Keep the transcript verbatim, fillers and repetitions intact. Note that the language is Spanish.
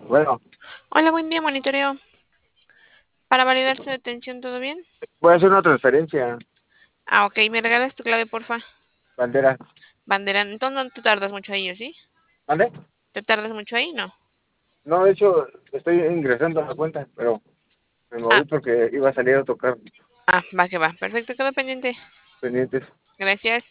Bueno, Hola, buen día, monitoreo. Para validar su detención, ¿todo bien? voy a hacer una transferencia, Ah, ok, ¿me regalas tu clave, porfa? bandera. Bandera, entonces no te tardas mucho ahí, ¿o sí? ¿Vale? ¿Te tardas mucho ahí? No. No, de hecho, estoy ingresando a la cuenta, pero me Ah, moví porque iba a salir a tocar ah, va que va. Perfecto, quedo pendiente. pendientes. Gracias.